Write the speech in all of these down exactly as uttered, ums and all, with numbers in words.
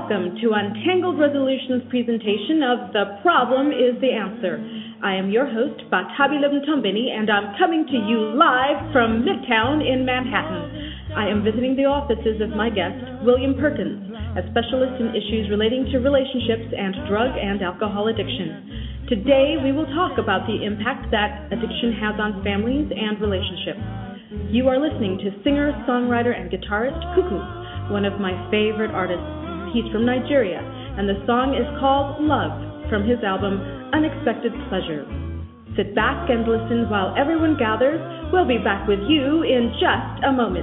Welcome to Untangled Resolutions presentation of The Problem is the Answer. I am your host, Batabi Lebntombini, and I'm coming to you live from Midtown in Manhattan. I am visiting the offices of my guest, William Perkins, a specialist in issues relating to relationships and drug and alcohol addiction. Today, we will talk about the impact that addiction has on families and relationships. You are listening to singer, songwriter, and guitarist Kuku, one of my favorite artists. He's from Nigeria, and the song is called Love from his album Unexpected Pleasure. Sit back and listen while everyone gathers. We'll be back with you in just a moment.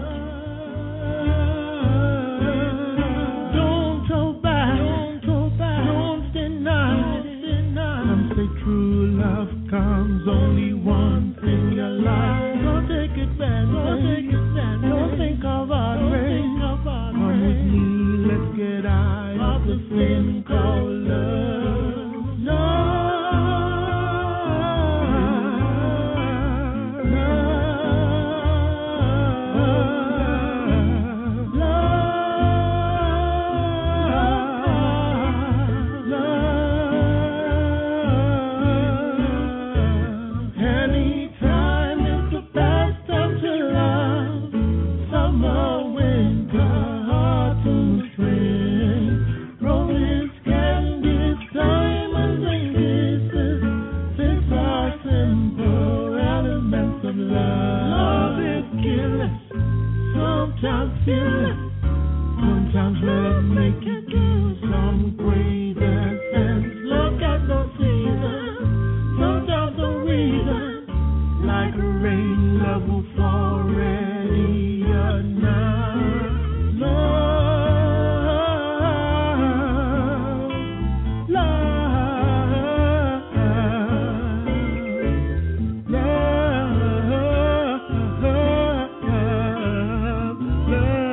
Don't hold back, don't hold back, don't deny, don't deny. Some say true love comes only once in your life. Don't take advantage, don't take advantage, don't think of our race. Come with me. Let's get out of the thing called love. Love. Sometimes love make you do some great things. Look at the season, sometimes the reason, like a rain, love will fall ready or not. Love, love, love, love.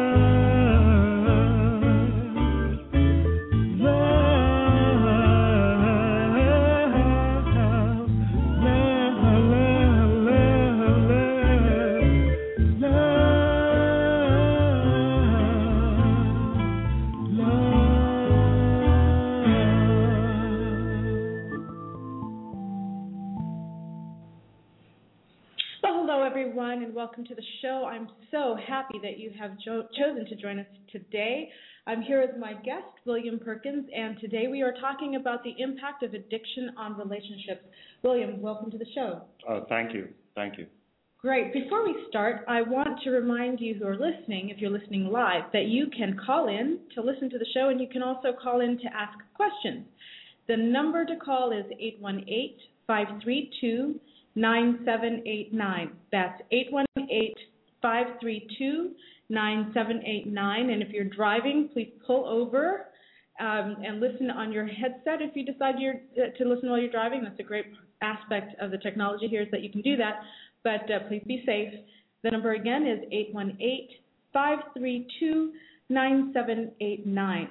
And welcome to the show. I'm so happy that you have jo- chosen to join us today. I'm here with my guest, William Perkins, and today we are talking about the impact of addiction on relationships. William, welcome to the show. Oh, thank you. Thank you. Great. Before we start, I want to remind you who are listening, if you're listening live, that you can call in to listen to the show, and you can also call in to ask questions. The number to call is eight one eight, five three two, nine seven eight nine. That's eight one eight, five three two, nine seven eight nine. And if you're driving, please pull over um, and listen on your headset if you decide you're, uh, to listen while you're driving. That's a great aspect of the technology here is that you can do that. But uh, please be safe. The number again is eight one eight, five three two, nine seven eight nine.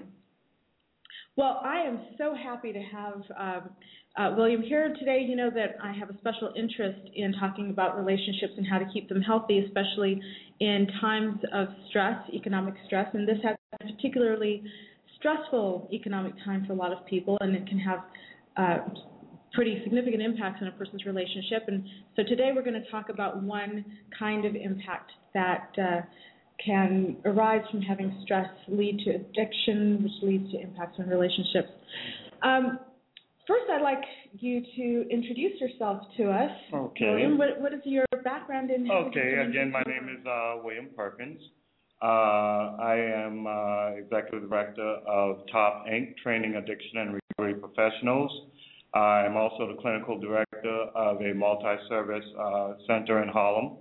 Well, I am so happy to have um, uh, William here today. You know that I have a special interest in talking about relationships and how to keep them healthy, especially in times of stress, economic stress. And this has been a particularly stressful economic time for a lot of people, and it can have uh, pretty significant impacts on a person's relationship. And so today we're going to talk about one kind of impact that uh, can arise from having stress, lead to addiction, which leads to impacts on relationships. Um, first, I'd like you to introduce yourself to us. Okay. William, what, what is your background in? Okay, again, my name is uh, William Perkins. Uh, I am uh, Executive Director of Top Incorporated. Training Addiction and Recovery Professionals. I'm also the Clinical Director of a multi-service uh, center in Harlem.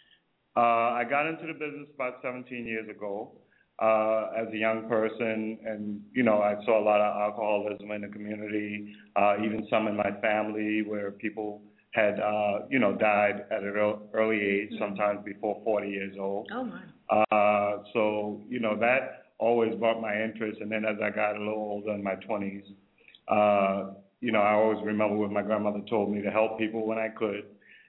Uh, I got into the business about seventeen years ago uh, as a young person, and, you know, I saw a lot of alcoholism in the community, uh, even some in my family where people had, uh, you know, died at an early age, sometimes before forty years old. Oh, my. Uh, so, you know, that always brought my interest, and then as I got a little older in my twenties, uh, you know, I always remember what my grandmother told me to help people when I could.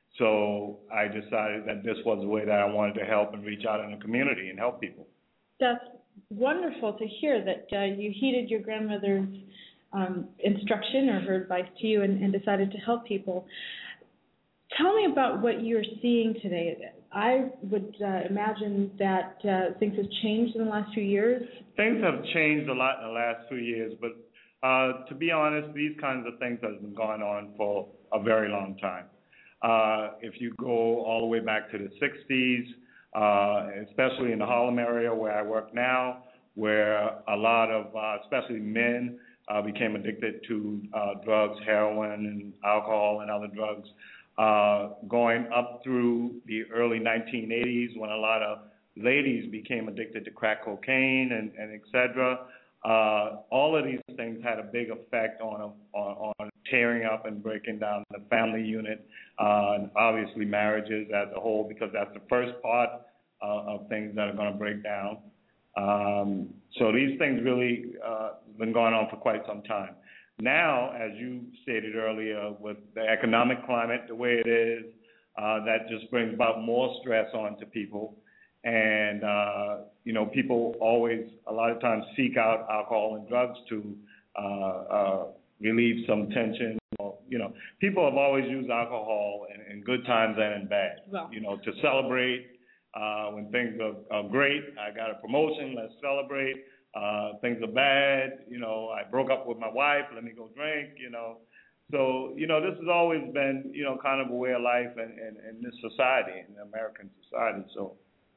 So I decided that this was the way that I wanted to help and reach out in the community and help people. That's wonderful to hear that uh, you heeded your grandmother's um, instruction or her advice to you and, and decided to help people. Tell me about what you're seeing today. I would uh, imagine that uh, things have changed in the last few years. Things have changed a lot in the last few years, but uh, to be honest, these kinds of things have been going on for a very long time. Uh, if you go all the way back to the sixties, uh, especially in the Harlem area where I work now, where a lot of, uh, especially men, uh, became addicted to uh, drugs, heroin and alcohol and other drugs. Uh, going up through the early nineteen eighties when a lot of ladies became addicted to crack cocaine and, and et cetera. Uh, all of these things had a big effect on, on, on tearing up and breaking down the family unit, uh, and obviously marriages as a whole, because that's the first part uh, of things that are going to break down. Um, so these things really uh, been going on for quite some time. Now, as you stated earlier, with the economic climate the way it is, uh, that just brings about more stress onto people. And, uh, you know, people always, a lot of times, seek out alcohol and drugs to uh, uh, relieve some tension. Or, you know, people have always used alcohol in, in good times and in bad, well. you know, to celebrate. Uh, when things are, are great, I got a promotion, let's celebrate. Uh, things are bad, you know, I broke up with my wife, let me go drink, you know. So, you know, this has always been, you know, kind of a way of life in, in, in this society, in American society. So,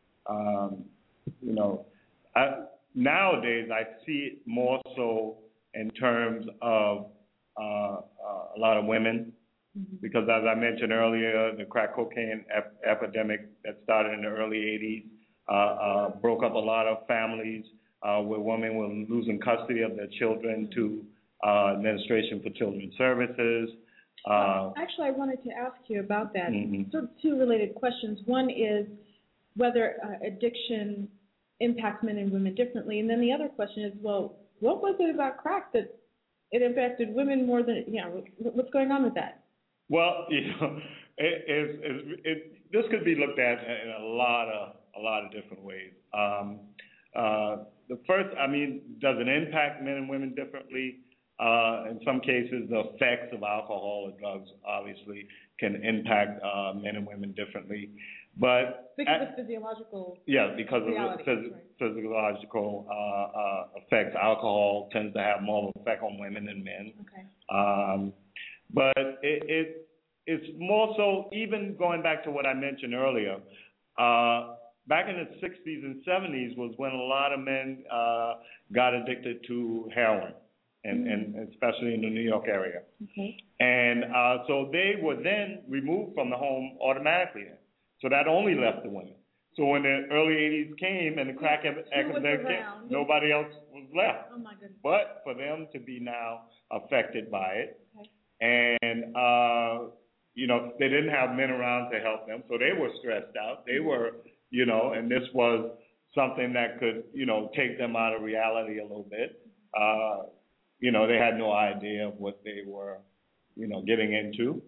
um, you know, I, nowadays I see it more so in terms of uh, uh, a lot of women, mm-hmm. because as I mentioned earlier, the crack cocaine ep- epidemic that started in the early eighties uh, uh, broke up a lot of families. Uh, where women were losing custody of their children to uh, Administration for Children's Services. Uh, Actually, I wanted to ask you about that. Mm-hmm. Sort of two related questions. One is whether uh, addiction impacts men and women differently, and then the other question is, well, what was it about crack that it impacted women more than, you know, what's going on with that? Well, you know, it, it, it, it, this could be looked at in a lot of a lot of different ways. Um, uh, The first, I mean, does it impact men and women differently? Uh, in some cases, the effects of alcohol or drugs obviously can impact uh, men and women differently. But because at, of physiological yeah, because reality, of the phys- right. physiological uh, uh, effects. Alcohol tends to have more of an effect on women than men. Okay. Um, but it, it it's more so, even going back to what I mentioned earlier. Uh, Back in the sixties and seventies was when a lot of men uh, got addicted to heroin, and, mm-hmm. and especially in the New York area. Okay. And uh, so they were then removed from the home automatically. So that only left the women. So when the early eighties came and the crack epidemic came, nobody else was left. Oh my goodness. But for them to be now affected by it, okay. and uh, you know, they didn't have men around to help them, so they were stressed out. They were You know, and this was something that could, you know, take them out of reality a little bit. Uh, you know, they had no idea of what they were, you know, getting into.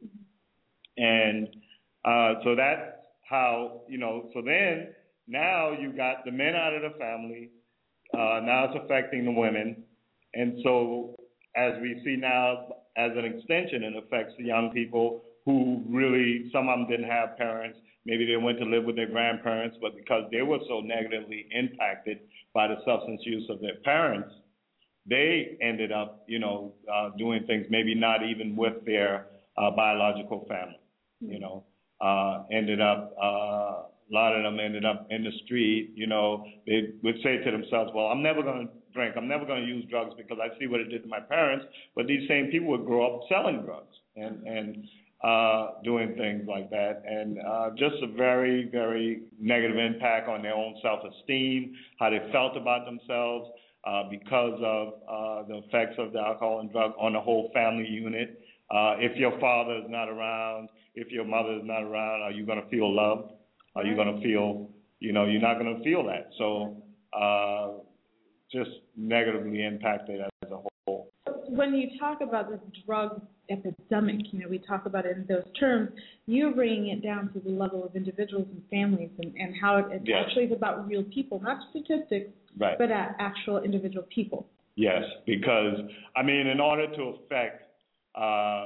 And uh, so that's how, you know, so then now you got the men out of the family. Uh, now it's affecting the women. And so as we see now, as an extension, it affects the young people who really, some of them didn't have parents. Maybe they went to live with their grandparents, but because they were so negatively impacted by the substance use of their parents, they ended up, you know, uh, doing things maybe not even with their uh, biological family, you know, uh, ended up, uh, a lot of them ended up in the street, you know, they would say to themselves, well, I'm never going to drink, I'm never going to use drugs because I see what it did to my parents, but these same people would grow up selling drugs and, and uh, doing things like that, and uh, just a very, very negative impact on their own self-esteem, how they felt about themselves uh, because of uh, the effects of the alcohol and drug on the whole family unit. Uh, if your father is not around, if your mother is not around, are you going to feel loved? Are you going to feel, you know, you're not going to feel that. So uh, just negatively impacted as a whole. When you talk about the drug epidemic. You know, we talk about it in those terms. You're bringing it down to the level of individuals and families, and, and how it, it yes. actually is about real people, not statistics, right. but uh, actual individual people. Yes, because, I mean, in order to affect uh,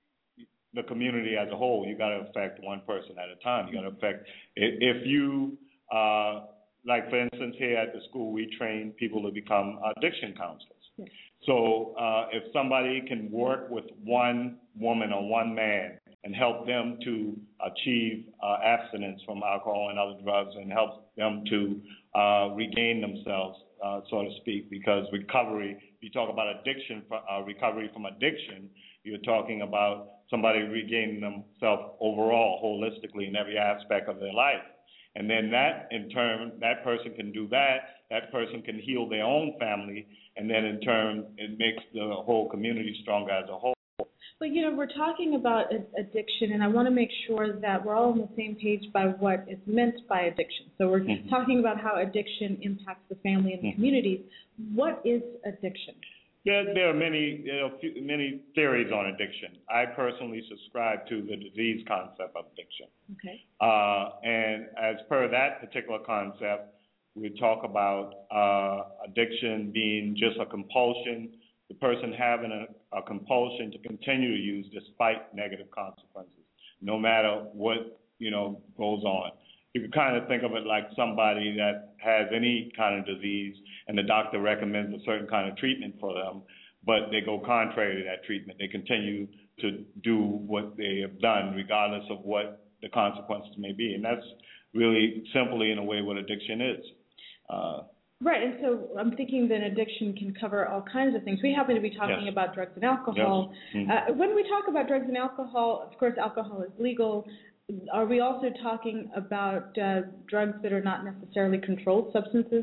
the community as a whole, you got to affect one person at a time. You got to affect, if you, uh, like for instance, here at the school, we train people to become addiction counselors. Yes. So uh, if somebody can work with one woman or one man and help them to achieve uh, abstinence from alcohol and other drugs, and help them to uh, regain themselves, uh, so to speak, because recovery, you talk about addiction, uh, recovery from addiction, you're talking about somebody regaining themselves overall, holistically in every aspect of their life. And then that, in turn, that person can do that, that person can heal their own family, and then in turn, it makes the whole community stronger as a whole. But, you know, we're talking about addiction, and I want to make sure that we're all on the same page by what is meant by addiction. So we're mm-hmm. talking about how addiction impacts the family and the mm-hmm. communities. What is addiction? There, there are many, you know, many theories on addiction. I personally subscribe to the disease concept of addiction. Okay. Uh, and as per that particular concept, we talk about uh, addiction being just a compulsion, the person having a, a compulsion to continue to use despite negative consequences, no matter what, you know, goes on. You can kind of think of it like somebody that has any kind of disease and the doctor recommends a certain kind of treatment for them, but they go contrary to that treatment. They continue to do what they have done regardless of what the consequences may be. And that's really simply, in a way, what addiction is. Uh, right, and so I'm thinking that addiction can cover all kinds of things. We happen to be talking yes. about drugs and alcohol. Yes. Mm-hmm. Uh, when we talk about drugs and alcohol, of course, alcohol is legal. Are we also talking about uh, drugs that are not necessarily controlled substances?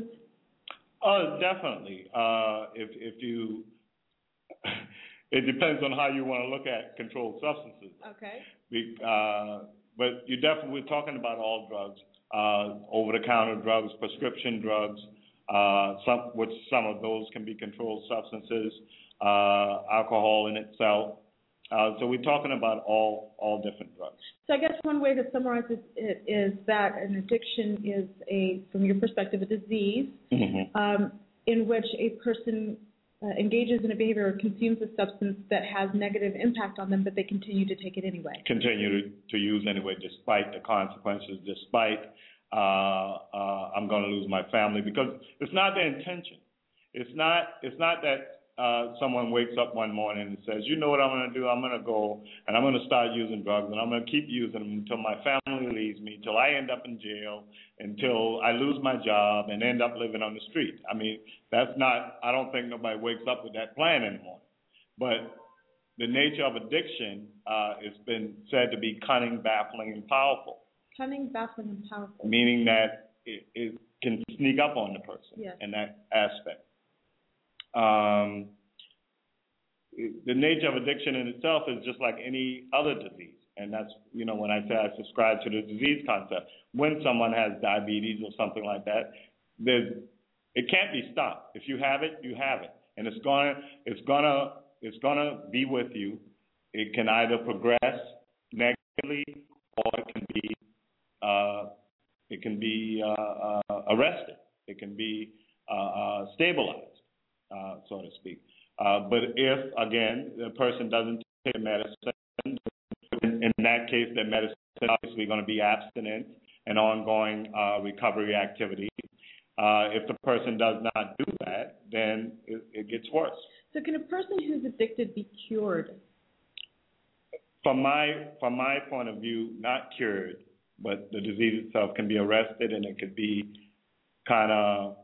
Oh, definitely. Uh, if if you, it depends on how you want to look at controlled substances. Okay. Be, uh, but you definitely, we're talking about all drugs, uh, over-the-counter drugs, prescription drugs, uh, some which some of those can be controlled substances, uh, alcohol in itself. Uh, so we're talking about all all different drugs. So I guess one way to summarize it, it is that an addiction is a, from your perspective, a disease mm-hmm. um, in which a person uh, engages in a behavior or consumes a substance that has negative impact on them, but they continue to take it anyway. Continue to, to use anyway, despite the consequences, despite uh, uh, I'm going to lose my family, because it's not their intention. It's not. It's not that. Uh, someone wakes up one morning and says, you know what I'm going to do? I'm going to go and I'm going to start using drugs and I'm going to keep using them until my family leaves me, until I end up in jail, until I lose my job and end up living on the street. I mean, that's not, I don't think nobody wakes up with that plan anymore. But the nature of addiction, uh, it's been said to be cunning, baffling, and powerful. Cunning, baffling, and powerful. Meaning that it, it can sneak up on the person yes. in that aspect. Um, the nature of addiction in itself is just like any other disease. And that's, you know, when I say I subscribe to the disease concept, when someone has diabetes or something like that, there's, it can't be stopped. If you have it, you have it. And it's gonna, it's gonna, it's gonna be with you. It can either progress negatively or it can be, uh, it can be uh, uh, arrested. It can be uh, uh, stabilized. Uh, so to speak. Uh, but if, again, the person doesn't take medicine, in, in that case, that medicine is obviously going to be abstinent and ongoing uh, recovery activity. Uh, if the person does not do that, then it, it gets worse. So can a person who's addicted be cured? From my, from my point of view, not cured, but the disease itself can be arrested and it could be kind of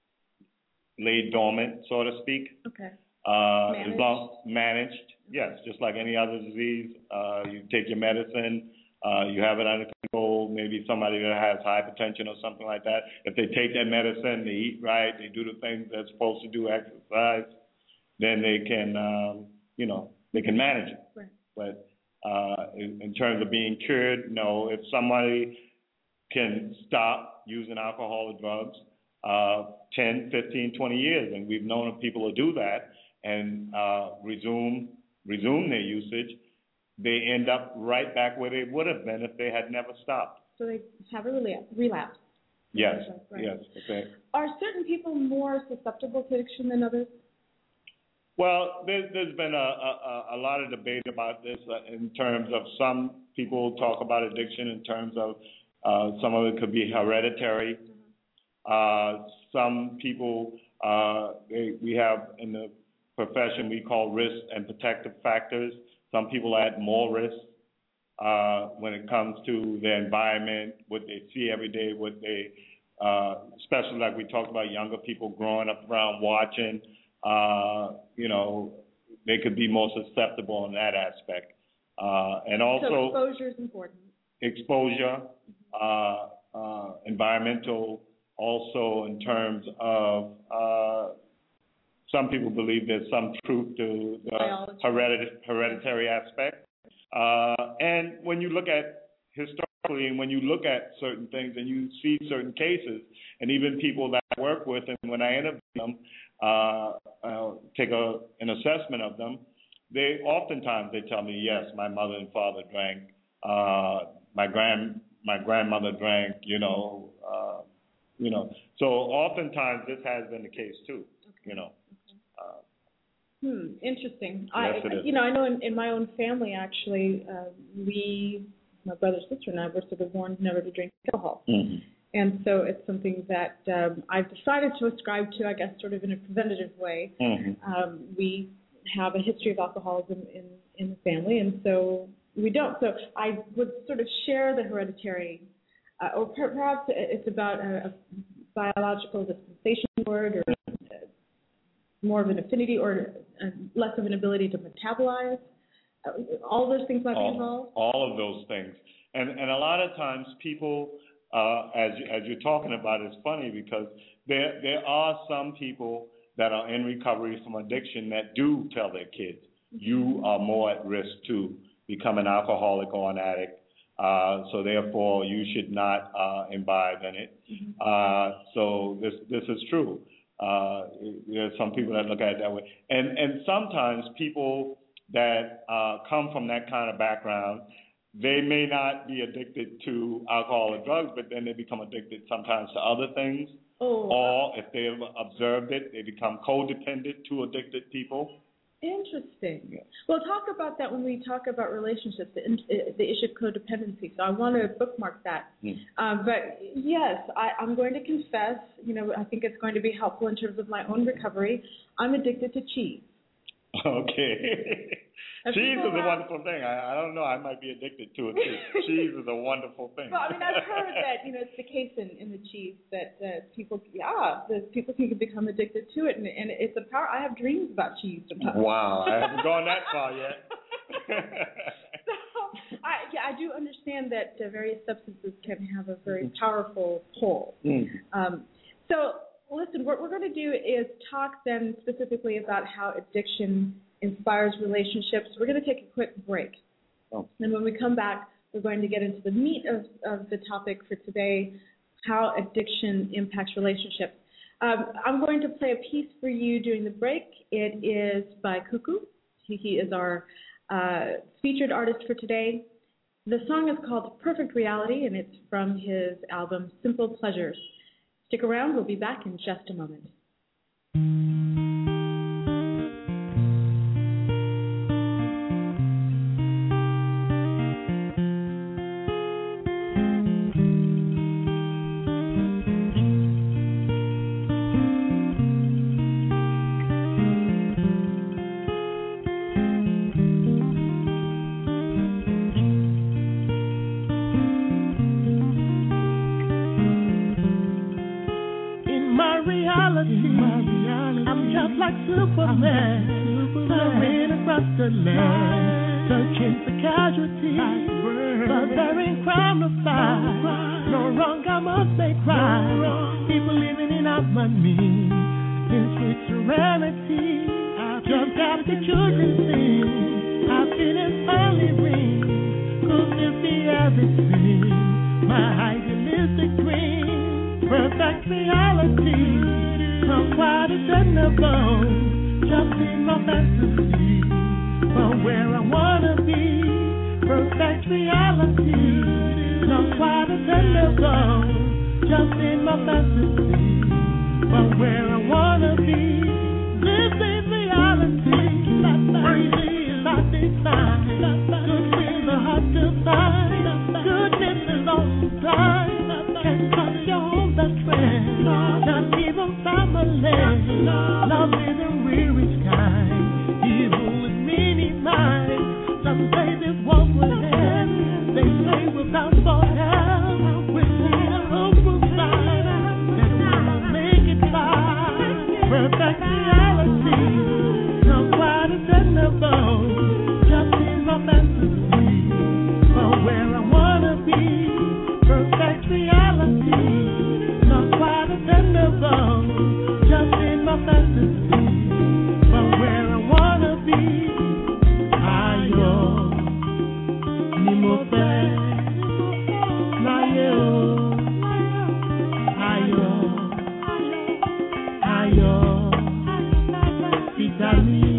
laid dormant, so to speak. Okay. Uh, managed. As long managed, yes, just like any other disease. Uh, you take your medicine, uh, you have it under control. Maybe somebody that has hypertension or something like that. If they take that medicine, they eat right, they do the things they're supposed to do, exercise, then they can, um, you know, they can manage it. Right. But uh, in, in terms of being cured, no. If somebody can stop using alcohol or drugs, Uh, ten, fifteen, twenty years, and we've known of people to do that and uh, resume resume their usage, they end up right back where they would have been if they had never stopped. So they have a relapse. Yes, right. yes. Okay. Are certain people more susceptible to addiction than others? Well, there's, there's been a, a, a lot of debate about this uh, in terms of some people talk about addiction in terms of uh, some of it could be hereditary. Mm-hmm. Uh, some people, uh, they, we have in the profession we call risk and protective factors. Some people add more risk uh, when it comes to their environment, what they see every day, what they, uh, especially like we talked about younger people growing up around watching. Uh, you know, they could be more susceptible in that aspect. Uh, and also, so exposure is important. Exposure, uh, uh, environmental, also in terms of uh, some people believe there's some truth to the heredit- hereditary aspect. Uh, and when you look at historically, and when you look at certain things and you see certain cases, and even people that I work with, and when I interview them, Uh, uh, take a, an assessment of them, they oftentimes they tell me, yes, my mother and father drank, uh, my grand my grandmother drank, you know, uh, you know. So oftentimes this has been the case too, you know. Uh, hmm, interesting. Yes, I, it is. You know, I know in, in my own family actually, uh, we, my brother, sister, and I were sort of warned never to drink alcohol. Mm-hmm. And so it's something that um, I've decided to ascribe to, I guess, sort of in a preventative way. Mm-hmm. Um, we have a history of alcoholism in, in the family, and so we don't. So I would sort of share the hereditary, uh, or per- perhaps it's about a, a biological dispensation word, or uh, more of an affinity, or uh, less of an ability to metabolize. Uh, all those things might all, be involved? All of those things. And, and a lot of times people... Uh, as as you're talking about, it's funny because there there are some people that are in recovery from addiction that do tell their kids, you are more at risk to become an alcoholic or an addict, uh, so therefore you should not uh, imbibe in it. Mm-hmm. Uh, so this this is true. Uh, there's some people that look at it that way, and and sometimes people that uh, come from that kind of background, they may not be addicted to alcohol or drugs, but then they become addicted sometimes to other things. Oh. Or if they've observed it, they become codependent to addicted people. Interesting. Yeah. Well, talk about that when we talk about relationships, the, the issue of codependency. So I want to bookmark that. Hmm. Uh, but yes, I, I'm going to confess, you know, I think it's going to be helpful in terms of my own recovery. I'm addicted to cheese. Okay. Cheese is a wonderful thing. I, I don't know. I might be addicted to it too. Cheese is a wonderful thing. Well, I mean, I've heard that, you know, it's the case in, in the cheese that uh, people, yeah, the people can become addicted to it, and, and it's a power. I have dreams about cheese sometimes. Wow, I haven't gone that far yet. So, I, yeah, I do understand that uh, various substances can have a very powerful pull. Mm. Um, so, listen, what we're going to do is talk then specifically about how addiction inspires relationships. We're going to take a quick break. Oh. And when we come back, we're going to get into the meat of, of the topic for today, how addiction impacts relationships. Um, I'm going to play a piece for you during the break. It is by Cuckoo. He, he is our uh, featured artist for today. The song is called Perfect Reality, and it's from his album Simple Pleasures. Stick around. We'll be back in just a moment. Superman, flying across the land, searching for casualties, but there ain't crime to fight. No wrong I must make right. People living in harmony, in sweet serenity. Just got the children sing, I feel it finally ring, 'cause this be everything, my idealistic dream, perfect reality. I'm quite a above, just in my fantasy. but where I wanna be. Perfect reality, not quite a tender zone, just in my fantasy, but where I wanna be. This is reality, crazy is not design. Good things are hard to find, goodness is all supply. Can't trust your home best friend, not even family. Love is a weary kind, evil is minimized. Some say this won't end, they say without for help, we need a hopeful sign that we'll make it by. Perfect reality, not quite attainable, just in my fantasy, but where I wanna be. Perfect reality, not quite attainable, just in my fantasy, but where I wanna be. Ayo, ni mo fẹ́ láyé o. Ayo, ayo, fitami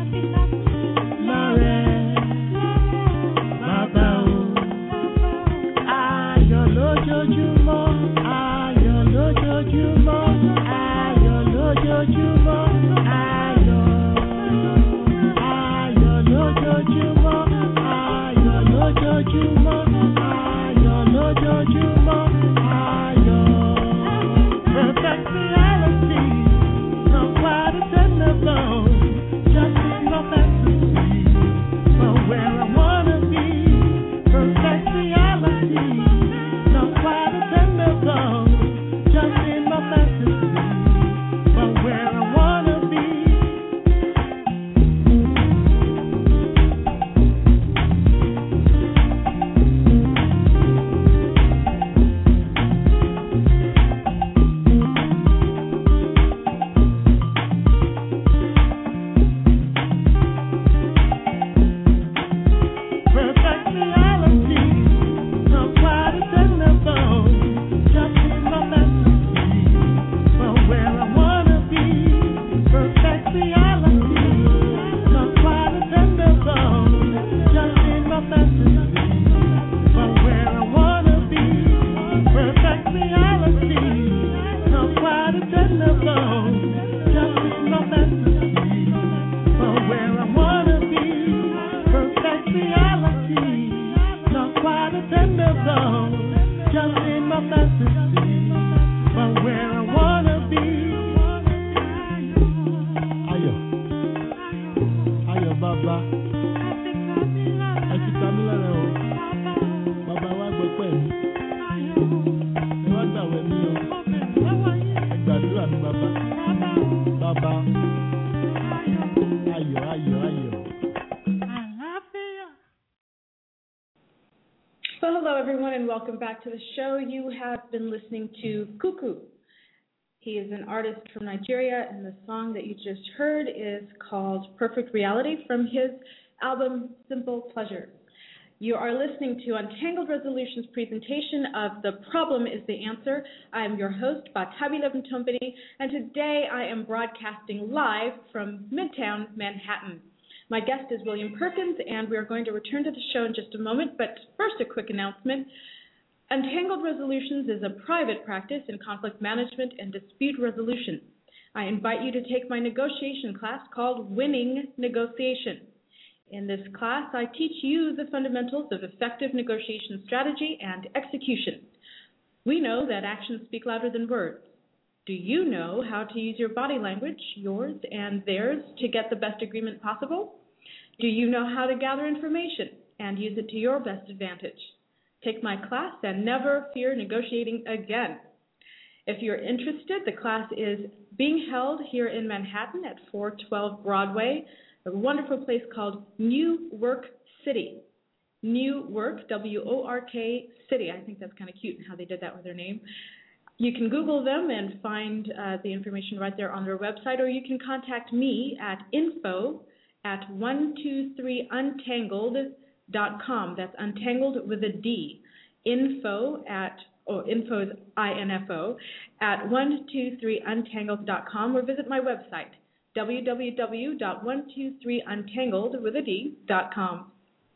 lọ́rẹ́ bàbá o. Ayọ̀ lójoojúmọ́, ayọ̀ lójoojúmọ́, ayọ̀ lójoojúmọ́, ayọ̀, ayọ̀ lójoojúmọ́, ayọ̀ lójoojúmọ́, ayọ̀ lójoojúmọ́, ayọ̀. Perfect reality, not quite attainable, just in my fantasy, but where I wanna be. Perfect reality, not quite attainable, just in my fantasy, but where I wanna be. Perfect reality, not quite attainable, just in my fantasy, but where I wanna be. Perfect reality, not quite attainable, just in my fantasy, but where I wanna be. Perfect reality, not quite attainable, just in my fantasy, but where I wanna be. Perfect reality, not quite attainable, just in my fantasy, but where I wanna be. Ayọ̀, ayọ̀ bàbá, ẹ ti ta mí lọ́rẹ o, bàbá wa gbọ́ pẹ̀ mí, ẹ wá gbàwẹ̀ mí o, ẹ gbàdúrà mi bàbá, bàbá, ayọ̀, ayọ̀, ayọ̀. So hello everyone and welcome back to the show. You have been listening to Kuku. He is an artist from Nigeria and the song that you just heard is called Perfect Reality from his album Simple Pleasure. You are listening to Untangled Resolutions presentation of The Problem is the Answer. I am your host, Batabi Leventompany, and today I am broadcasting live from Midtown Manhattan. My guest is William Perkins, and we are going to return to the show in just a moment, but first a quick announcement. Untangled Resolutions is a private practice in conflict management and dispute resolution. I invite you to take my negotiation class called Winning Negotiation. In this class, I teach you the fundamentals of effective negotiation strategy and execution. We know that actions speak louder than words. Do you know how to use your body language, yours and theirs, to get the best agreement possible? Do you know how to gather information and use it to your best advantage? Take my class and never fear negotiating again. If you're interested, the class is being held here in Manhattan at four twelve Broadway, a wonderful place called New Work City. New Work, W O R K City. I think that's kind of cute how they did that with their name. You can Google them and find uh, the information right there on their website, or you can contact me at info at one two three untangled dot com. That's untangled with a D. Info at, or info is I N F O, at one two three untangled dot com, or visit my website, w w w dot one two three untangled with a D dot com.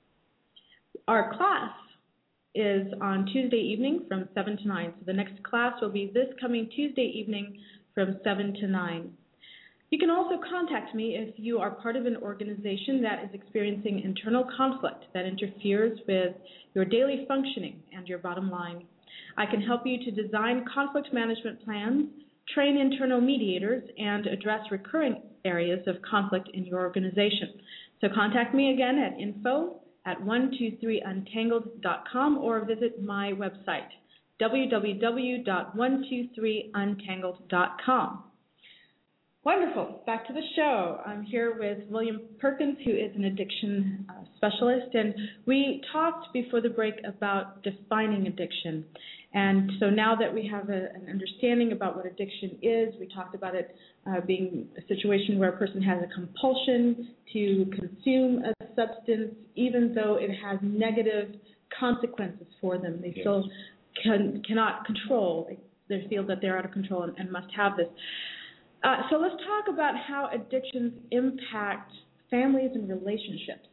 Our class is on Tuesday evening from seven to nine. So the next class will be this coming Tuesday evening from seven to nine. You can also contact me if you are part of an organization that is experiencing internal conflict that interferes with your daily functioning and your bottom line. I can help you to design conflict management plans, train internal mediators, and address recurring areas of conflict in your organization. So contact me again at info at one two three untangled dot com or visit my website, w w w dot one two three untangled dot com. Wonderful. Back to the show. I'm here with William Perkins, who is an addiction uh, specialist, and we talked before the break about defining addiction. And so now that we have a, an understanding about what addiction is, we talked about it uh, being a situation where a person has a compulsion to consume a substance, even though it has negative consequences for them. They yes. still can, cannot control. They, they feel that they're out of control and, and must have this. Uh, so let's talk about how addictions impact families and relationships.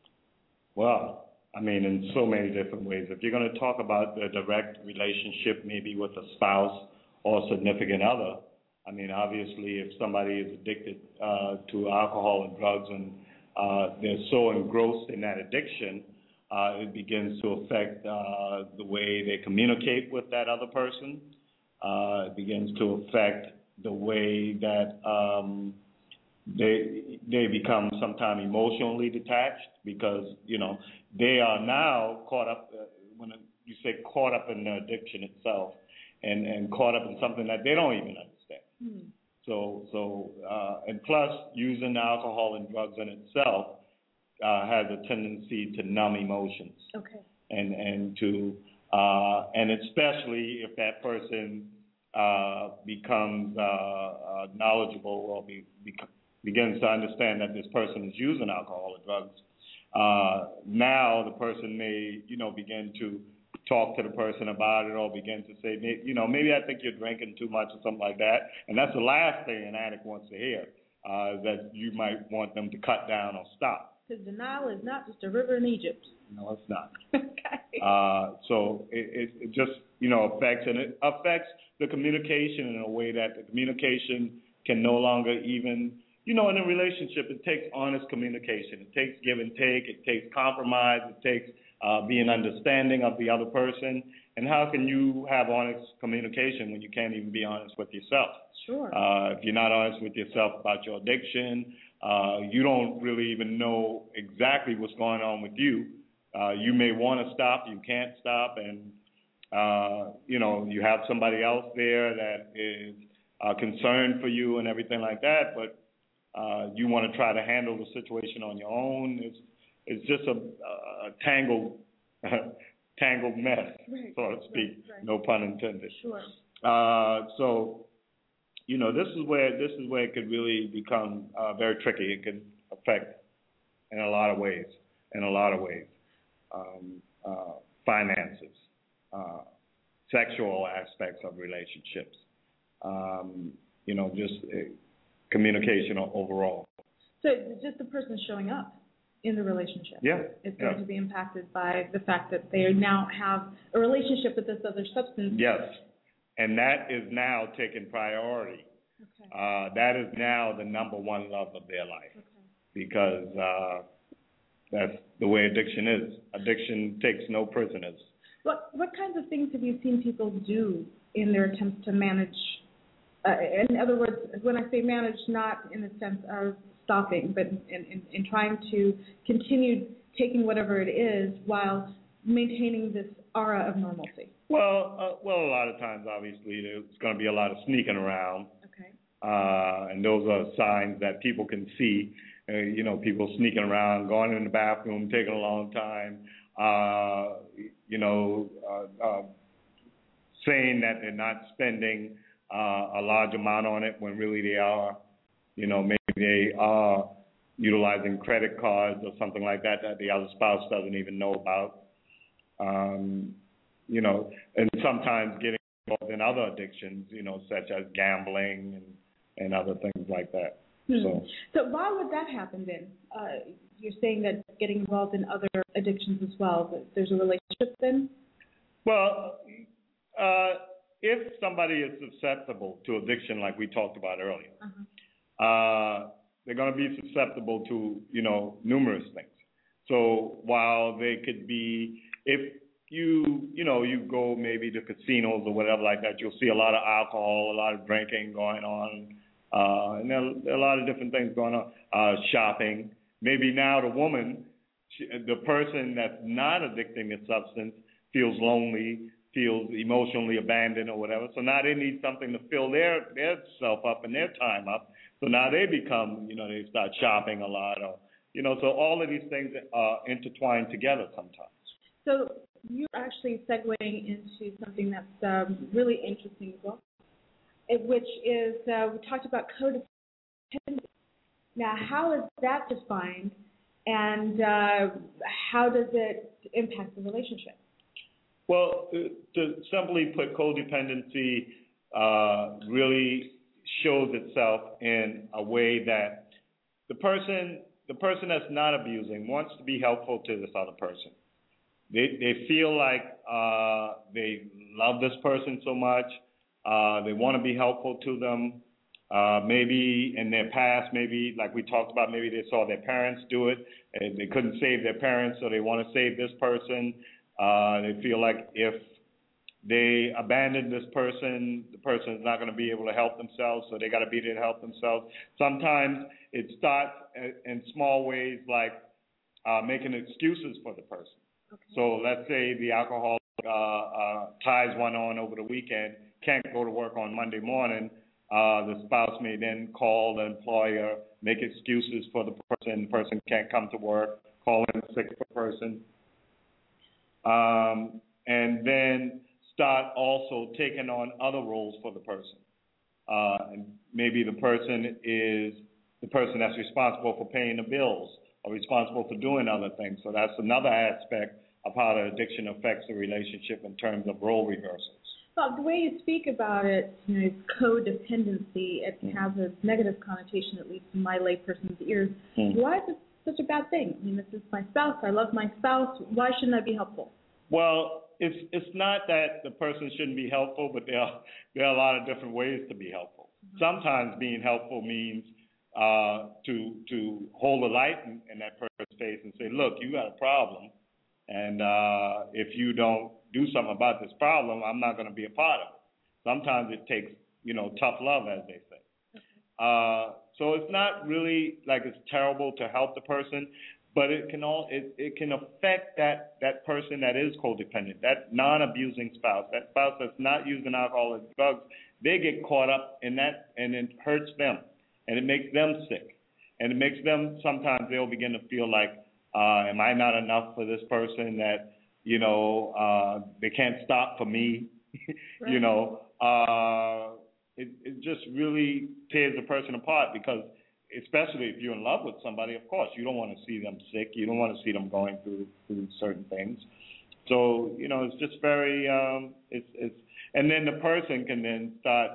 Well, I mean, in so many different ways. If you're going to talk about the direct relationship, maybe with a spouse or significant other, I mean, obviously, if somebody is addicted uh, to alcohol and drugs and uh, they're so engrossed in that addiction, uh, it begins to affect uh, the way they communicate with that other person. Uh, it begins to affect the way that um, they they become sometimes emotionally detached because, you know, they are now caught up, uh, when you say caught up in the addiction itself and, and caught up in something that they don't even understand. Mm. So, so uh, and plus using alcohol and drugs in itself uh, has a tendency to numb emotions. Okay. And, and to, uh, and especially if that person Uh, becomes uh, uh, knowledgeable or be, be, begins to understand that this person is using alcohol or drugs. Uh, now the person may, you know, begin to talk to the person about it or begin to say, you know, maybe I think you're drinking too much or something like that. And that's the last thing an addict wants to hear, uh, that you might want them to cut down or stop. Because denial is not just a river in Egypt. No, it's not. Okay. Uh, so it, it, it just, you know, affects, and it affects the communication in a way that the communication can no longer even, you know, in a relationship, it takes honest communication. It takes give and take. It takes compromise. It takes uh, being understanding of the other person. And how can you have honest communication when you can't even be honest with yourself? Sure. Uh, if you're not honest with yourself about your addiction, uh, you don't really even know exactly what's going on with you. Uh, you may want to stop, you can't stop, and, uh, you know, you have somebody else there that is uh, concerned for you and everything like that, but uh, you want to try to handle the situation on your own. It's, it's just a, a tangled, tangled mess, right, so to speak, right, right. No pun intended. Sure. Uh, so, you know, this is where this is where it could really become uh, very tricky. It can affect in a lot of ways, in a lot of ways. Um, uh, finances, uh, sexual aspects of relationships, um, you know, just uh, communication overall. So just the person showing up in the relationship yeah. is going yeah. to be impacted by the fact that they now have a relationship with this other substance. Yes, and that is now taking priority. Okay. Uh, that is now the number one love of their life. Okay. Because uh, that's the way addiction is. Addiction takes no prisoners. What what kinds of things have you seen people do in their attempts to manage? Uh, in other words, when I say manage, not in the sense of stopping, but in, in, in trying to continue taking whatever it is while maintaining this aura of normalcy. Well, uh, well, a lot of times, obviously, there's going to be a lot of sneaking around. Okay. Uh, and those are signs that people can see. Uh, you know, people sneaking around, going in the bathroom, taking a long time, uh, you know, uh, uh, saying that they're not spending uh, a large amount on it when really they are. You know, maybe they are utilizing credit cards or something like that that the other spouse doesn't even know about. Um, you know, and sometimes getting involved in other addictions, you know, such as gambling and, and other things like that. Hmm. So, so why would that happen then? Uh, you're saying that getting involved in other addictions as well, but there's a relationship then? well, uh, if somebody is susceptible to addiction, like we talked about earlier, Uh-huh. uh, they're going to be susceptible to, you know, numerous things. So while they could be, if you, you know, you go maybe to casinos or whatever like that, you'll see a lot of alcohol, a lot of drinking going on, uh, and there, there are a lot of different things going on, uh, shopping. Maybe now the woman, she, the person that's not addicting to substance feels lonely, feels emotionally abandoned or whatever. So now they need something to fill their, their self up and their time up. So now they become, you know, they start shopping a lot, or, you know, so all of these things are intertwined together sometimes. So you're actually segueing into something that's um, really interesting as well, it- which is uh, we talked about codependency. Now, how is that defined, and uh, how does it impact the relationship? Well, uh, to simply put, codependency uh, really shows itself in a way that the person, the person that's not abusing wants to be helpful to this other person. They they feel like uh, they love this person so much. Uh, they want to be helpful to them. Uh, maybe in their past, maybe like we talked about, maybe they saw their parents do it and they couldn't save their parents, so they want to save this person. Uh, they feel like if they abandon this person, the person is not going to be able to help themselves, so they got to be there to help themselves. Sometimes it starts in small ways, like uh, making excuses for the person. Okay. So let's say the alcoholic uh, uh, ties one on over the weekend, can't go to work on Monday morning. Uh, the spouse may then call the employer, make excuses for the person. The person can't come to work, call in a sick person, um, and then start also taking on other roles for the person. Uh, and maybe the person is the person that's responsible for paying the bills or responsible for doing other things. So that's another aspect of how the addiction affects the relationship in terms of role reversals. Well, the way you speak about it, you know, codependency, it Mm. has a negative connotation, at least in my layperson's ears. Mm. Why is it such a bad thing? I mean, this is my spouse. I love my spouse. Why shouldn't I be helpful? Well, it's it's not that the person shouldn't be helpful, but there are, there are a lot of different ways to be helpful. Mm-hmm. Sometimes being helpful means uh, to to hold a light in, in that person's face and say, look, you got a problem, and uh, if you don't do something about this problem, I'm not going to be a part of it. Sometimes it takes, you know, tough love, as they say. Okay. Uh, so it's not really like it's terrible to help the person, but it can all it, it can affect that, that person that is codependent, that non-abusing spouse, that spouse that's not using alcohol or drugs. They get caught up in that, and it hurts them, and it makes them sick, and it makes them, sometimes they'll begin to feel like, uh, am I not enough for this person, that, you know, uh, they can't stop for me, right. you know. Uh, it, it just really tears the person apart, because especially if you're in love with somebody, of course, you don't want to see them sick. You don't want to see them going through, through certain things. So, you know, it's just very, um, it's, it's, and then the person can then start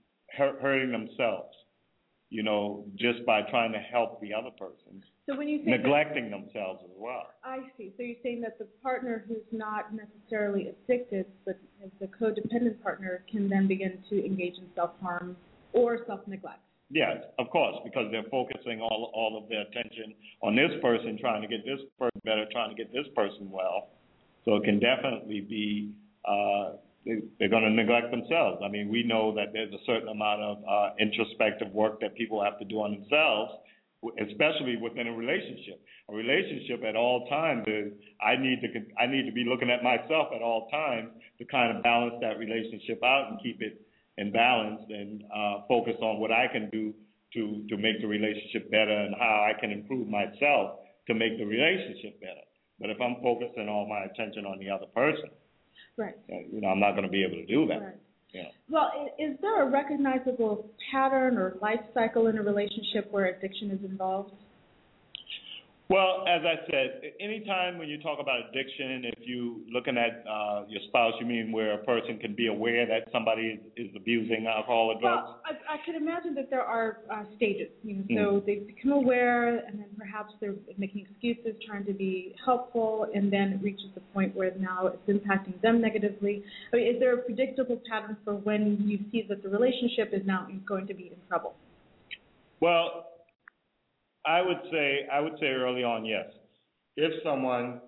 hurting themselves, you know, just by trying to help the other person. So when you say neglecting that, themselves as well. I see. So you're saying that the partner who's not necessarily addicted, but is the codependent partner, can then begin to engage in self-harm or self-neglect. Yes, of course, because they're focusing all all of their attention on this person, trying to get this person better, trying to get this person well. So it can definitely be, uh, they, they're going to neglect themselves. I mean, we know that there's a certain amount of uh, introspective work that people have to do on themselves, especially within a relationship. A relationship at all times is, I need to I need to be looking at myself at all times to kind of balance that relationship out and keep it in balance, and uh, focus on what I can do to, to make the relationship better and how I can improve myself to make the relationship better. But if I'm focusing all my attention on the other person, right, you know, I'm not going to be able to do that. Right. You know. Well, is there a recognizable pattern or life cycle in a relationship where addiction is involved? Well, as I said, anytime when you talk about addiction, if you looking at uh, your spouse, you mean where a person can be aware that somebody is, is abusing alcohol or drugs? Well, I, I could imagine that there are uh, stages. You know, so Mm. they become aware, and then perhaps they're making excuses, trying to be helpful, and then it reaches the point where now it's impacting them negatively. I mean, is there a predictable pattern for when you see that the relationship is now going to be in trouble? Well, I would say I would say early on, yes. If someone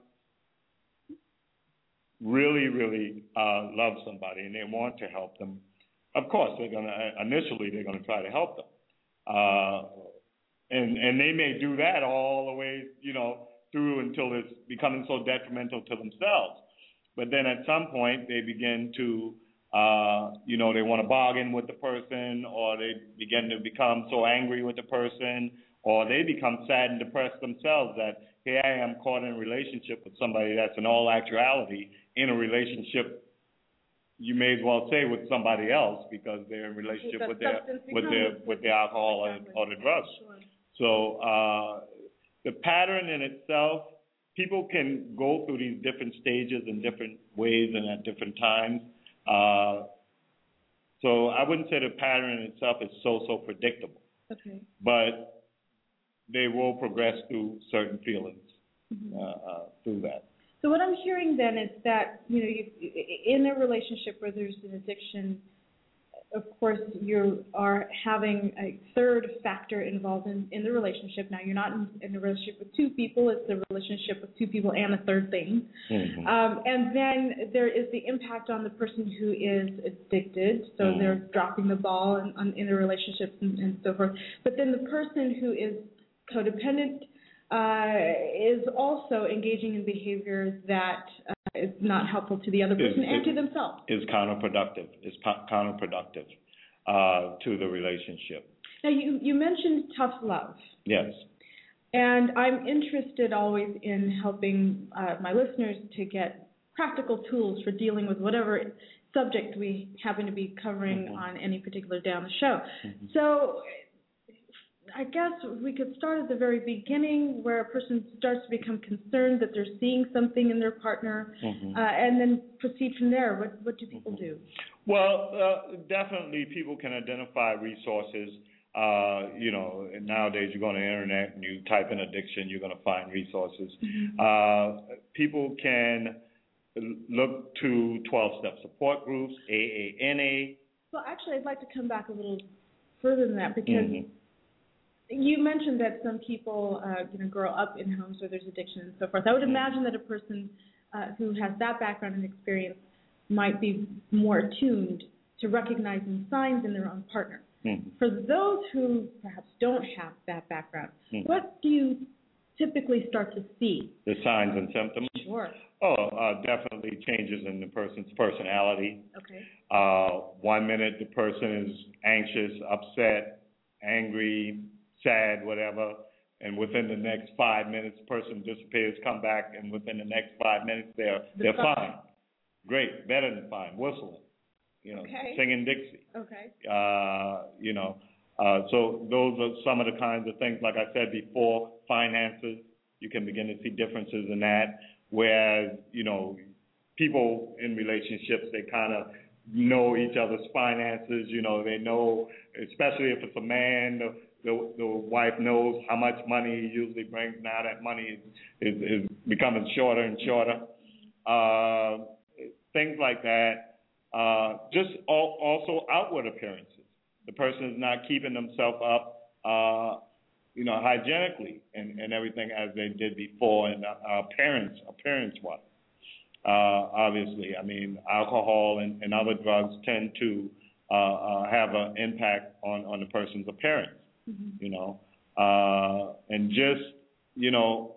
really, really uh, loves somebody and they want to help them, of course they're gonna initially they're gonna try to help them, uh, and and they may do that all the way, you know, through until it's becoming so detrimental to themselves. But then at some point they begin to, uh, you know, they want to bargain with the person, or they begin to become so angry with the person, or they become sad and depressed themselves that here I am caught in a relationship with somebody that's in all actuality in a relationship, you may as well say with somebody else, because they're in a relationship with their with their with their alcohol or, or the drugs. Sure. So uh, the pattern in itself, people can go through these different stages in different ways and at different times. Uh, so I wouldn't say the pattern in itself is so so predictable. Okay. But they will progress through certain feelings Mm-hmm. uh, uh, through that. So what I'm hearing then is that, you know, you, in a relationship where there's an addiction, of course, you are having a third factor involved in, in the relationship. Now, you're not in, in a relationship with two people. It's a relationship with two people and a third thing. Mm-hmm. Um, and then there is the impact on the person who is addicted. So mm-hmm. they're dropping the ball in, on, in the relationships and, and so forth. But then the person who is codependent uh, is also engaging in behavior that uh, is not helpful to the other person is, and to themselves. Is counterproductive. Is po- counterproductive uh, to the relationship. Now, you, you mentioned tough love. Yes. And I'm interested always in helping uh, my listeners to get practical tools for dealing with whatever subject we happen to be covering mm-hmm. on any particular day on the show. Mm-hmm. So I guess we could start at the very beginning, where a person starts to become concerned that they're seeing something in their partner, mm-hmm. uh, and then proceed from there. What, what do people mm-hmm. do? Well, uh, definitely people can identify resources. Uh, you know, nowadays you go on the internet and you type in addiction, you're going to find resources. Mm-hmm. Uh, people can look to twelve-step support groups, A A N A. Well, actually, I'd like to come back a little further than that, because mm-hmm. you mentioned that some people, uh, you know, grow up in homes where there's addiction and so forth. I would imagine that a person uh, who has that background and experience might be more attuned to recognizing signs in their own partner. Mm-hmm. For those who perhaps don't have that background, mm-hmm. what do you typically start to see? The signs and symptoms? Sure. Oh, uh, definitely changes in the person's personality. Okay. Uh, one minute the person is anxious, upset, angry, sad, whatever, and within the next five minutes, the person disappears, come back, and within the next five minutes, they're the they're fine. fine. Great, better than fine, whistling, you know, okay. singing Dixie. Okay. Uh, you know, uh, so those are some of the kinds of things, like I said before, finances, you can begin to see differences in that, whereas, you know, people in relationships, they kind of know each other's finances, you know, they know, especially if it's a man, the, the, the wife knows how much money he usually brings. Now that money is, is, is becoming shorter and shorter. Uh, things like that. Uh, just all, also outward appearances. The person is not keeping themselves up, uh, you know, hygienically and, and everything as they did before, and uh, appearance, appearance-wise. Uh, obviously, I mean, alcohol and, and other drugs tend to uh, uh, have an impact on, on the person's appearance, mm-hmm. you know. Uh, and just, you know,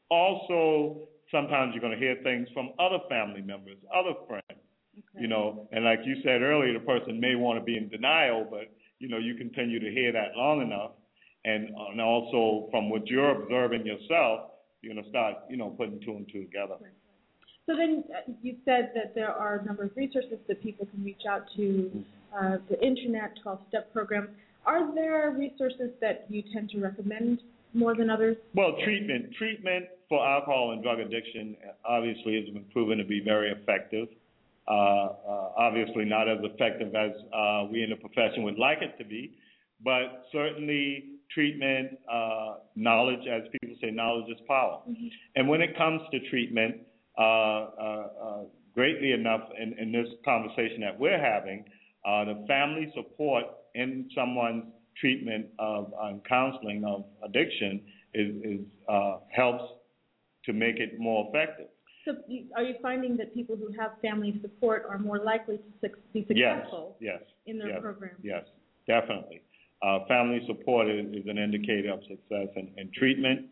also sometimes you're going to hear things from other family members, other friends, okay. you know. And like you said earlier, the person may want to be in denial, but, you know, you continue to hear that long enough. And, and also from what you're observing yourself, you're going to start, you know, putting two and two together. Right. So then uh, you said that there are a number of resources that people can reach out to, uh, the Internet twelve-step program. Are there resources that you tend to recommend more than others? Well, treatment. Treatment for alcohol and drug addiction obviously has been proven to be very effective. Uh, uh, obviously not as effective as uh, we in the profession would like it to be, but certainly treatment, uh, knowledge, as people say, knowledge is power. Mm-hmm. And when it comes to treatment, uh, uh, uh, greatly enough in, in this conversation that we're having, uh, the family support in someone's treatment of um, counseling of addiction is, is uh, helps to make it more effective. So are you finding that people who have family support are more likely to be successful yes, yes, in their yes, program? Yes, definitely. Uh, family support is, is an indicator of success in, in treatment.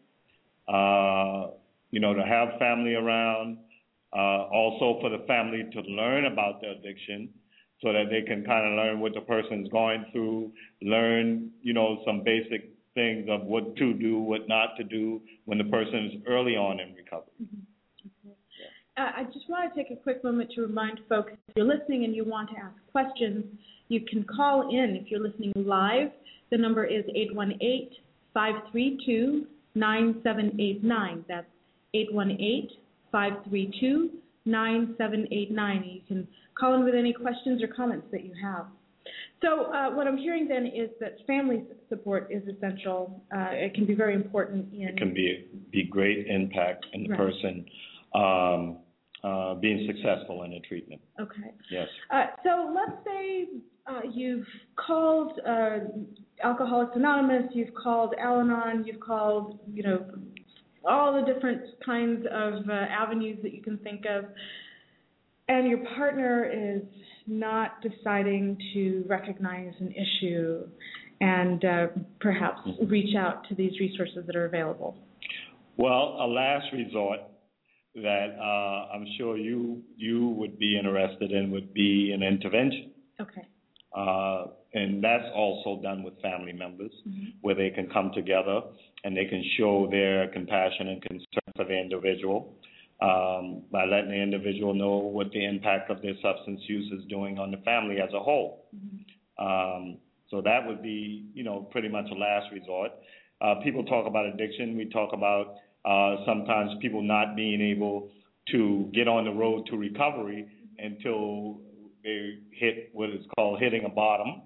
Uh, you know, to have family around, uh, also for the family to learn about the addiction so that they can kind of learn what the person's going through, learn, you know, some basic things of what to do, what not to do when the person is early on in recovery. Mm-hmm. Uh, I just want to take a quick moment to remind folks, if you're listening and you want to ask questions, you can call in. If you're listening live, the number is eight one eight, five three two, nine seven eight nine. That's eight one eight, five three two, nine seven eight nine. You can call in with any questions or comments that you have. So uh, what I'm hearing then is that family support is essential. Uh, it can be very important in... It can be be great impact in the right. person um, uh, being successful in the treatment. Okay. Yes. Uh, so let's say uh, you've called uh, Alcoholics Anonymous, you've called Al-Anon, you've called, you know, all the different kinds of uh, avenues that you can think of, and your partner is not deciding to recognize an issue and uh, perhaps reach out to these resources that are available? Well, a last resort that uh, I'm sure you you would be interested in would be an intervention. Okay. Uh, and that's also done with family members, mm-hmm. where they can come together and they can show their compassion and concern for the individual um, by letting the individual know what the impact of their substance use is doing on the family as a whole. Mm-hmm. Um, so that would be, you know, pretty much a last resort. Uh, people talk about addiction. We talk about uh, sometimes people not being able to get on the road to recovery until they hit what is called hitting a bottom.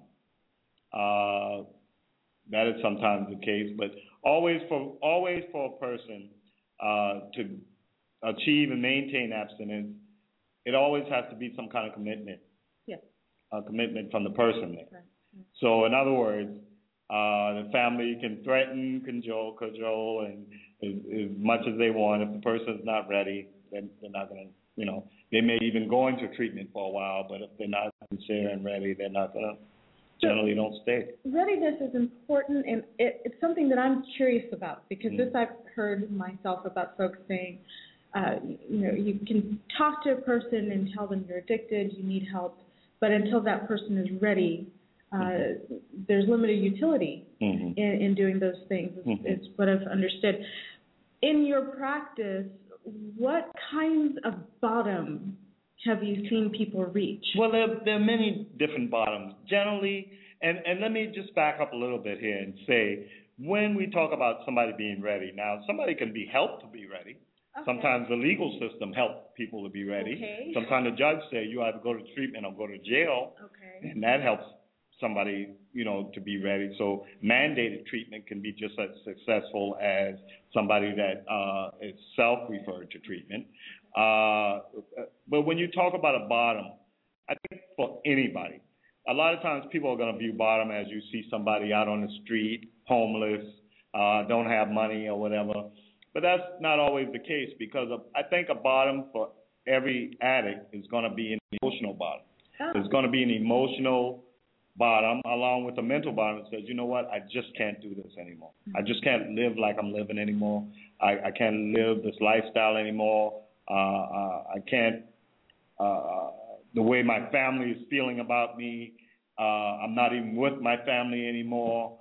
Uh, that is sometimes the case, but always for always for a person uh, to achieve and maintain abstinence, it always has to be some kind of commitment. Yes. A commitment from the person there. Right. Right. So, in other words, uh, the family can threaten, cajole, cajole, and as, as much as they want. If the person's not ready, then they're not going to, you know, they may even go into treatment for a while, but if they're not sincere and ready, they're not going to, generally don't stay. Readiness is important, and it, it's something that I'm curious about, because mm. this I've heard myself about folks saying, uh, you know, you can talk to a person and tell them you're addicted, you need help, but until that person is ready, uh, mm-hmm. there's limited utility mm-hmm. in, in doing those things, is, mm-hmm. is what I've understood. In your practice, what kinds of bottom have you seen people reach? Well, there, there are many different bottoms. Generally, and, and let me just back up a little bit here and say, when we talk about somebody being ready, now, somebody can be helped to be ready. Okay. Sometimes the legal system helps people to be ready. Okay. Sometimes the judge say you either go to treatment or go to jail, okay. and that helps somebody, you know, to be ready. So mandated treatment can be just as successful as somebody that uh, is self-referred to treatment. Uh, but when you talk about a bottom, I think for anybody, a lot of times people are going to view bottom as you see somebody out on the street, homeless, uh, don't have money or whatever. But that's not always the case, because of, I think a bottom for every addict is going to be an emotional bottom. Oh. It's going to be an emotional bottom along with a mental bottom that says, you know what, I just can't do this anymore. Mm-hmm. I just can't live like I'm living anymore. I, I can't live this lifestyle anymore. Uh, uh, I can't, uh, the way my family is feeling about me, uh, I'm not even with my family anymore.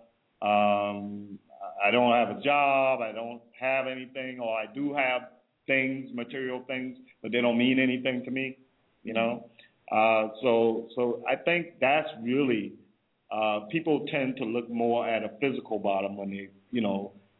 Um, I don't have a job, I don't have anything, or I do have things, material things, but they don't mean anything to me, you know. Uh, so so I think that's really, uh, people tend to look more at a physical bottom when they, you know,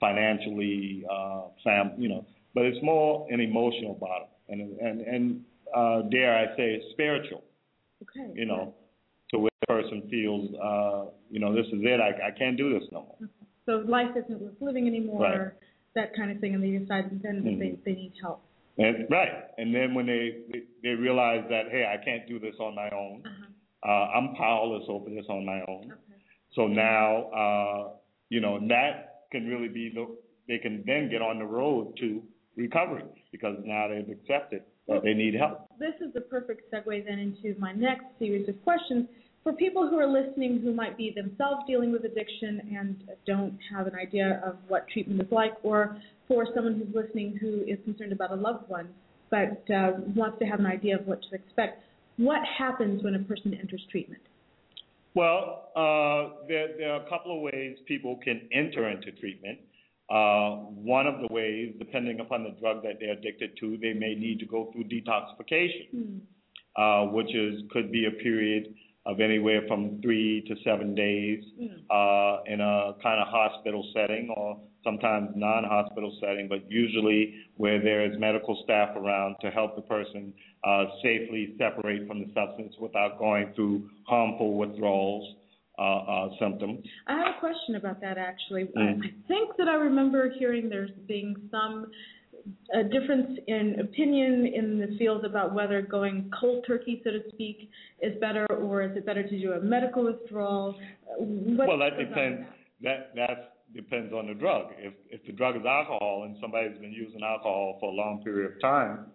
financially, uh, fam, you know, but it's more an emotional battle, and and and uh, dare I say, spiritual. Okay. You know, to where the person feels, uh, you know, this is it. I, I can't do this no more. Okay. So life isn't worth living anymore. Right. That kind of thing, and they decide then that mm-hmm. they they need help. And, right, and then when they, they they realize that, hey, I can't do this on my own. Uh-huh. Uh, I'm powerless over this on my own. Okay. So now, uh, you know, that can really be the, they can then get on the road to recovery because now they've accepted that well, they need help. This is the perfect segue then into my next series of questions. For people who are listening who might be themselves dealing with addiction and don't have an idea of what treatment is like, or for someone who's listening who is concerned about a loved one but uh, wants to have an idea of what to expect, what happens when a person enters treatment? Well, uh, there, there are a couple of ways people can enter into treatment. Uh, one of the ways, depending upon the drug that they're addicted to, they may need to go through detoxification, hmm. uh, which is could be a period of anywhere from three to seven days mm. uh, in a kind of hospital setting or sometimes non-hospital setting, but usually where there is medical staff around to help the person uh, safely separate from the substance without going through harmful withdrawals uh, uh, symptoms. I have a question about that, actually. Mm. I think that I remember hearing there's being some a difference in opinion in the field about whether going cold turkey, so to speak, is better, or is it better to do a medical withdrawal? What well, that depends. That that depends on the drug. If if the drug is alcohol and somebody's been using alcohol for a long period of time,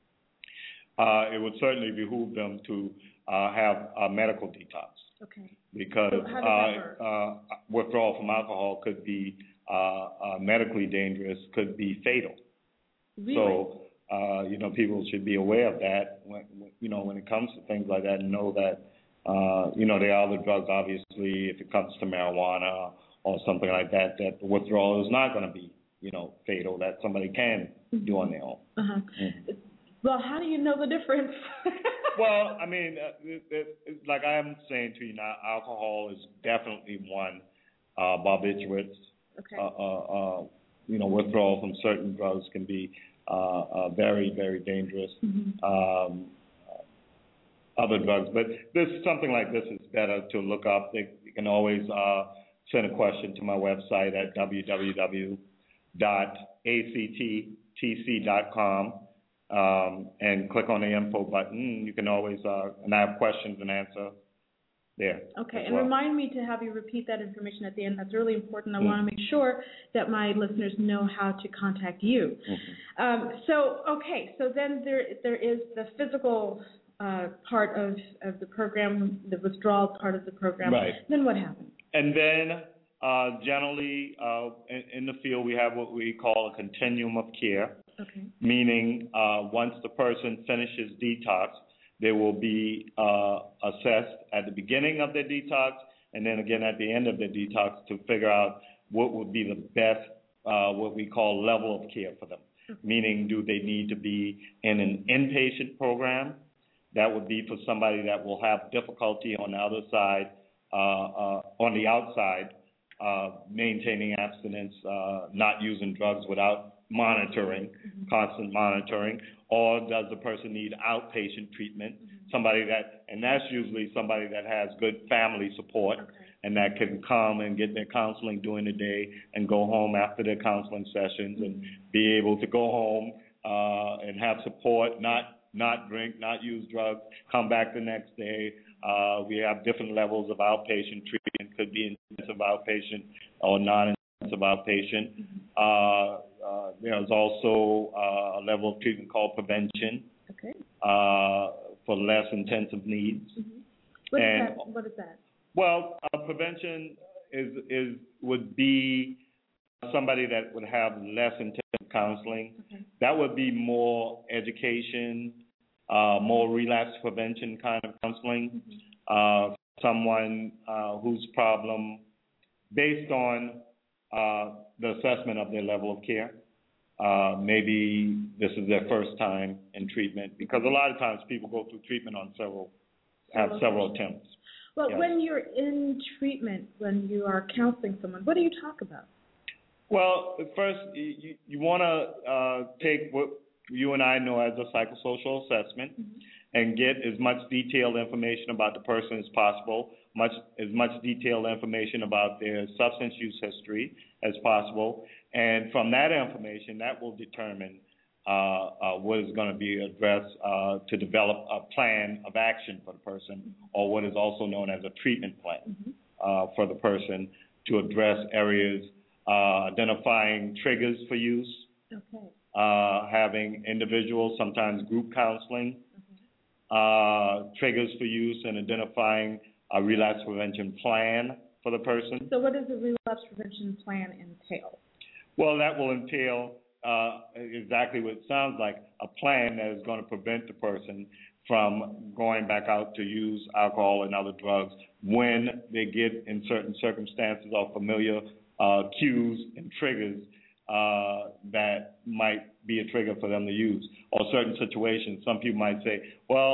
uh, it would certainly behoove them to uh, have a medical detox. Okay. Because so how does that work? uh, uh, withdrawal from alcohol could be uh, uh, medically dangerous, could be fatal. Really? So, uh, you know, people should be aware of that, when, you know, when it comes to things like that, and know that, uh, you know, there are other drugs, obviously, if it comes to marijuana or something like that, that the withdrawal is not going to be, you know, fatal, that somebody can mm-hmm. do on their own. Uh-huh. Mm-hmm. Well, how do you know the difference? Well, I mean, uh, it, it, it, like I am saying to you now, alcohol is definitely one. Uh, barbiturates, okay. uh, uh, uh, you know, withdrawal from certain drugs can be uh, uh, very, very dangerous. Mm-hmm. Um, other drugs, but this something like this is better to look up. They, you can always uh, send a question to my website at w w w dot a c t t c dot com um, and click on the info button. You can always, uh, and I have questions and answer there. Okay, and well. remind me to have you repeat that information at the end. That's really important. I mm-hmm. want to make sure that my listeners know how to contact you. Mm-hmm. Um, so, okay, so then there there is the physical uh, part of, of the program, the withdrawal part of the program. Right. Then what happens? And then uh, generally uh, in, in the field we have what we call a continuum of care, okay. meaning uh, once the person finishes detox, they will be uh, assessed at the beginning of their detox and then again at the end of their detox to figure out what would be the best, uh, what we call level of care for them. Okay. Meaning, do they need to be in an inpatient program? That would be for somebody that will have difficulty on the other side, uh, uh, on the outside, uh, maintaining abstinence, uh, not using drugs without monitoring, mm-hmm. constant monitoring, or does the person need outpatient treatment? Mm-hmm. Somebody that, and that's usually somebody that has good family support, okay. and that can come and get their counseling during the day and go home after their counseling sessions mm-hmm. and be able to go home uh, and have support, not not drink, not use drugs, come back the next day. Uh, we have different levels of outpatient treatment. Could be intensive outpatient or non-intensive outpatient. Mm-hmm. Uh, uh, there's also uh, a level of treatment called prevention okay. uh, for less intensive needs. Mm-hmm. What, and, is that? what is that? Well, uh, prevention is is would be somebody that would have less intensive counseling. Okay. That would be more education, uh, more relapse prevention kind of counseling. Mm-hmm. Uh, someone uh, whose problem, based on uh, the assessment of their level of care, uh, maybe this is their first time in treatment, because a lot of times people go through treatment on several, have okay. several attempts. Well, yes. when you're in treatment, when you are counseling someone, what do you talk about? Well, first, you, you want to uh, take what you and I know as a psychosocial assessment mm-hmm. and get as much detailed information about the person as possible, much as much detailed information about their substance use history as possible. And from that information, that will determine uh, uh, what is going to be addressed uh, to develop a plan of action for the person, mm-hmm. or what is also known as a treatment plan mm-hmm. uh, for the person to address areas Uh, identifying triggers for use, okay. uh, having individual, sometimes group counseling, okay. uh, triggers for use, and identifying a relapse prevention plan for the person. So what does a relapse prevention plan entail? Well, that will entail uh, exactly what it sounds like, a plan that is going to prevent the person from going back out to use alcohol and other drugs when they get in certain circumstances or familiar Uh, cues and triggers uh, that might be a trigger for them to use, or certain situations. Some people might say, well,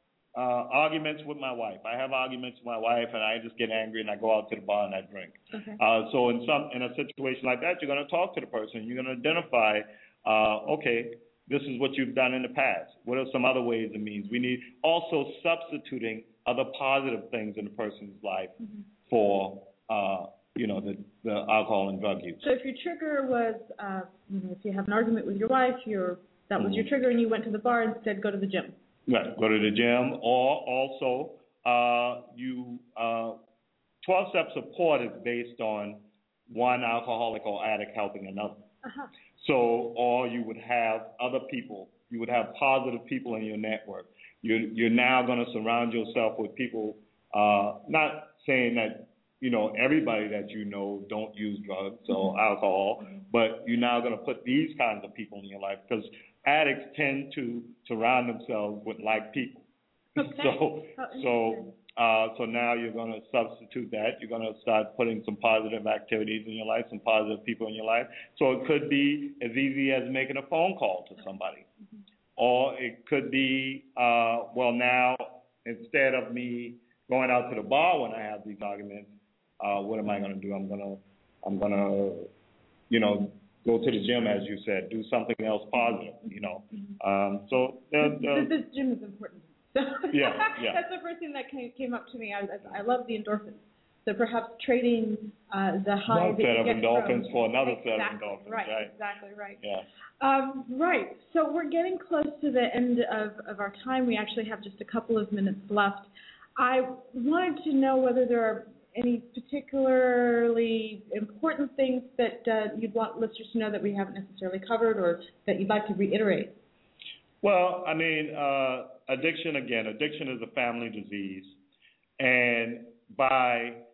uh, arguments with my wife. I have arguments with my wife, and I just get angry, and I go out to the bar and I drink. Okay. Uh, so in some in a situation like that, you're going to talk to the person. You're going to identify, uh, okay, this is what you've done in the past. What are some other ways and means? We need also substituting other positive things in the person's life mm-hmm. for uh, you know, the, the alcohol and drug use. So if your trigger was, uh, you know, if you have an argument with your wife, your that was mm-hmm. your trigger, and you went to the bar and said, go to the gym. Right, go to the gym, or also uh, you, uh, twelve-step support is based on one alcoholic or addict helping another. Uh-huh. So, or you would have other people, you would have positive people in your network. You're, you're now going to surround yourself with people, uh, not saying that you know, everybody that you know don't use drugs or alcohol, but you're now going to put these kinds of people in your life because addicts tend to surround themselves with like people. Okay. So, so, uh, so now you're going to substitute that. You're going to start putting some positive activities in your life, some positive people in your life. So it could be as easy as making a phone call to somebody, mm-hmm. or it could be, uh, well, now instead of me going out to the bar when I have these arguments, Uh, what am I going to do? I'm going to, I'm going to, you know, go to the gym, as you said, do something else positive, you know. Um, so uh, uh, this, this gym is important. So yeah, yeah. That's the first thing that came, came up to me. I, I love the endorphins. So perhaps trading uh, the high one that set you of get endorphins from, for another exactly, set of endorphins, right? Right, exactly right. Yeah. Um, right. So we're getting close to the end of, of our time. We actually have just a couple of minutes left. I wanted to know whether there are any particularly important things that uh, you'd want listeners to know that we haven't necessarily covered, or that you'd like to reiterate? Well, I mean, uh, addiction, again, addiction is a family disease. And by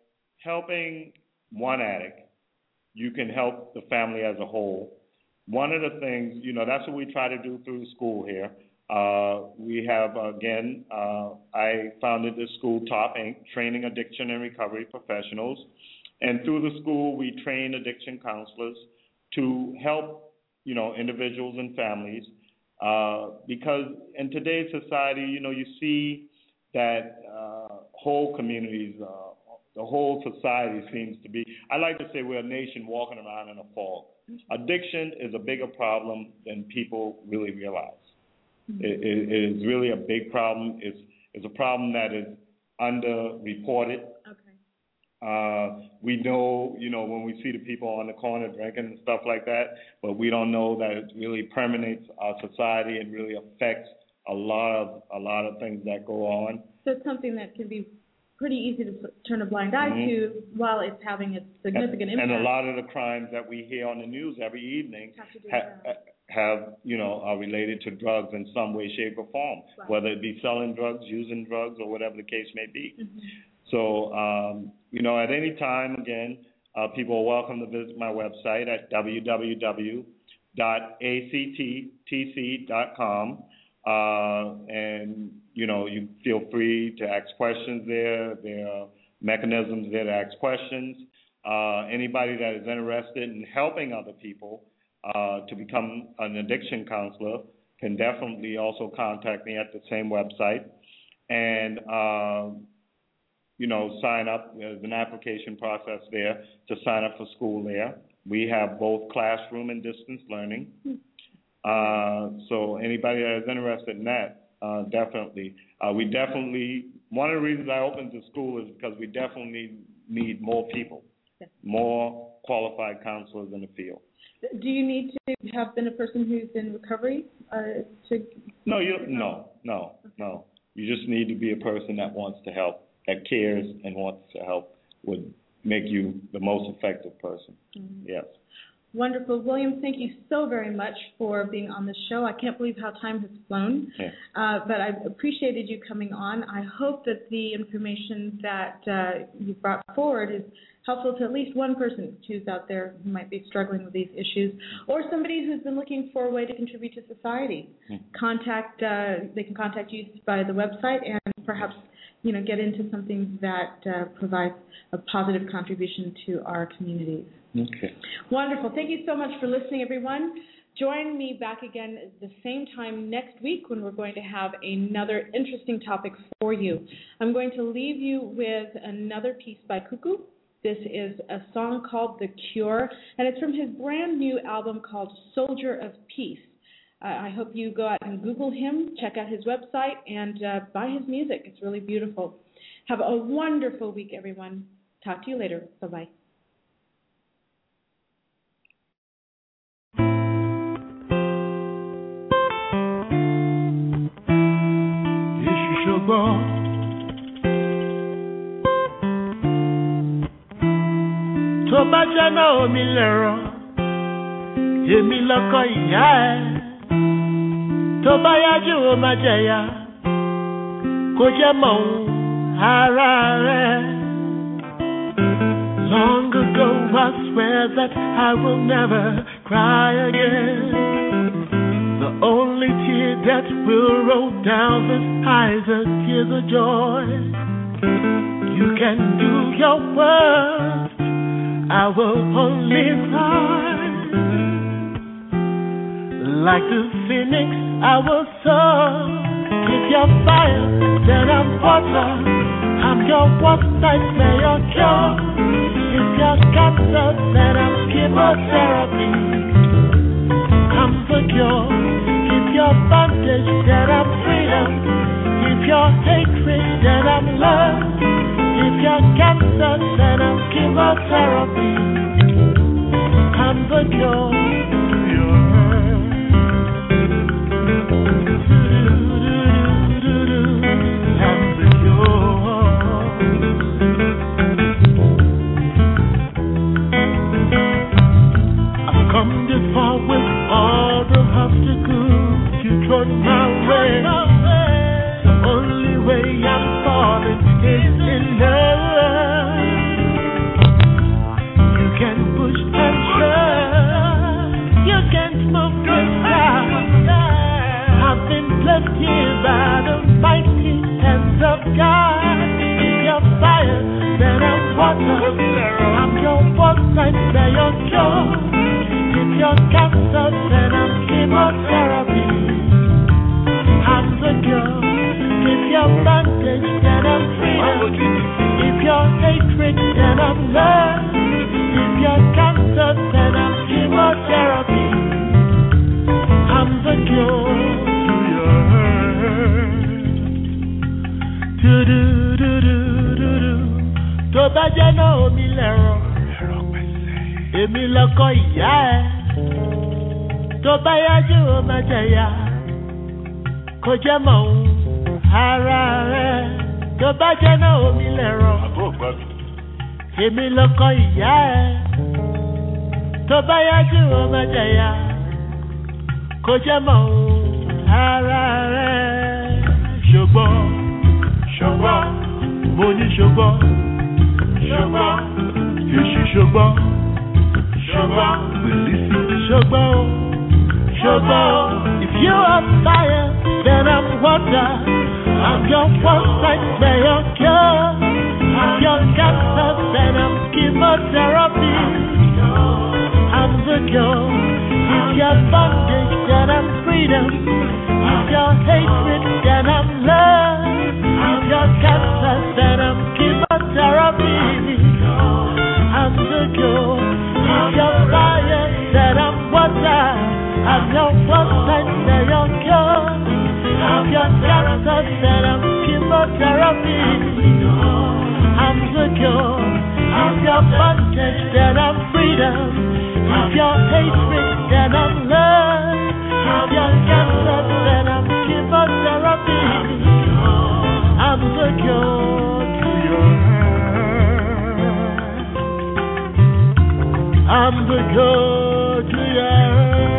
helping one addict, you can help the family as a whole. One of the things, you know, that's what we try to do through school here. Uh, we have, again, uh, I founded this school, Top Incorporated, Training Addiction and Recovery Professionals. And through the school, we train addiction counselors to help, you know, individuals and families. Uh, because in today's society, you know, you see that uh, whole communities, uh, the whole society seems to be, I like to say we're a nation walking around in a fog. Addiction is a bigger problem than people really realize. It, it, it is really a big problem. It's, it's a problem that is underreported. Okay. Uh, we know, you know, when we see the people on the corner drinking and stuff like that, but we don't know that it really permeates our society and really affects a lot of a lot of things that go on. So it's something that can be pretty easy to turn a blind eye mm-hmm. to while it's having a significant and, impact. And a lot of the crimes that we hear on the news every evening have, to ha- have you know, are related to drugs in some way, shape, or form, wow. whether it be selling drugs, using drugs, or whatever the case may be. Mm-hmm. So, um, you know, at any time, again, uh, people are welcome to visit my website at w w w dot a c t t c dot com. Uh, and, you know, you feel free to ask questions there. There are mechanisms there to ask questions. Uh, anybody that is interested in helping other people uh, to become an addiction counselor can definitely also contact me at the same website. And, uh, you know, sign up. There's an application process there to sign up for school there. We have both classroom and distance learning. Uh, so anybody that is interested in that, uh, definitely. Uh, we definitely, one of the reasons I opened the school is because we definitely need, need more people, more qualified counselors in the field. Do you need to have been a person who's in recovery uh, to? No, you no, no, no. You just need to be a person that wants to help, that cares and wants to help, would make you the most effective person. Mm-hmm. Yes. Wonderful. William, thank you so very much for being on the show. I can't believe how time has flown, yeah. uh, but I appreciated you coming on. I hope that the information that uh, you brought forward is helpful to at least one person who's out there who might be struggling with these issues, or somebody who's been looking for a way to contribute to society. Mm-hmm. Contact, uh, they can contact you by the website and perhaps, you know, get into something that uh, provides a positive contribution to our communities. Okay. Wonderful. Thank you so much for listening, everyone. Join me back again at the same time next week when we're going to have another interesting topic for you. I'm going to leave you with another piece by Cuckoo. This is a song called The Cure, and it's from his brand new album called Soldier of Peace. Uh, I hope you go out and Google him, check out his website, and uh, buy his music. It's really beautiful. Have a wonderful week, everyone. Talk to you later. Bye-bye. Tó bá jẹ́ náà omi lẹ̀rọ, èmi lọ́kọ ìyá ẹ̀. Tó bá yájú ó máa jẹ̀yà, kò jẹ́ mọ̀ òun ara rẹ̀. Long ago I swear that I will never cry again. The only tear that will roll down this eyes are tears of joy. You can do your worst, I will only rise. Like the phoenix, I will soar. If you're fire, then I'm water. I'm your one nightmare cure. If you're cancer, then I'm chemotherapy. I'm the cure. If you're bondage, then I'm freedom. If you're hatred, then I'm love. If you're cancer, then I'm chemotherapy. I'm the cure to your hurt. I'm the cure. I've come this far with all the obstacles you thrown my way. The only way I'm falling is in love. You can push and shove, you can't move this ground. I've been blessed here by the mighty hands of God. If you're fire, then I'm water. I'm your one nightmare, your cure. If you're cancer, then I'm chemotherapy. I'm the cure. If you're bondage, then I'm freedom. If you're hatred, then I'm love. If you're cancer, then I'm chemotherapy. I'm the cure to your hurt. Do do do do do do. Tó bá jẹ́ náà omi lẹ̀rọ, èmi lọ́kọ ìyá ẹ̀. Tó bá yájú ó máa jẹ̀yà, kò jẹ́ mọ̀ òun ara rẹ̀. Tó bá jẹ́ náà omi lẹ̀rọ, èmi lọ́kọ ìyá ẹ̀. Tó bá yájú ó máa jẹ̀yà, kò jẹ́ mọ̀ òun ara rẹ̀. Ṣùgbọ́n ṣùgbọ́n mo ní ṣùgbọ́n ṣùgbọ́n èṣù ṣùgbọ́n ṣùgbọ́n pèlísì ṣùgbọ́n ṣùgbọ́n. If you are fire, then I'm water. I'm your one nightmare, your cure. I'm your cancer, then I'm chemotherapy. I'm the cure. If you're bondage, then I'm freedom. If you're hatred, then I'm love. If you're cancer, then I'm chemotherapy. I'm the cure. If you're that I'm chemotherapy. I'm secure. If you're bondage, then I'm freedom. If you're hatred, then I'm love. If you're cancer, then I'm chemotherapy. I'm secure to your hand. I'm secure to your hand.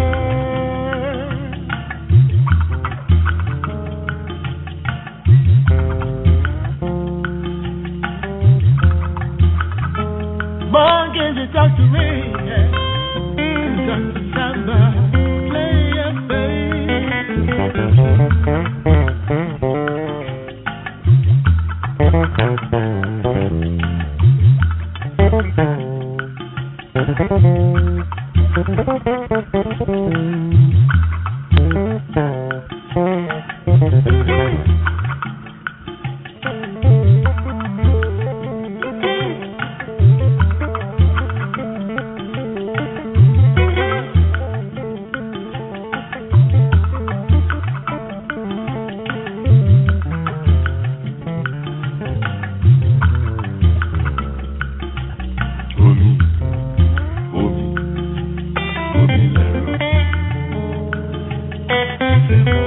Morgan, you talk to me, yeah. Talk to Samba, play your Omi, omi, omi lẹ́rọ.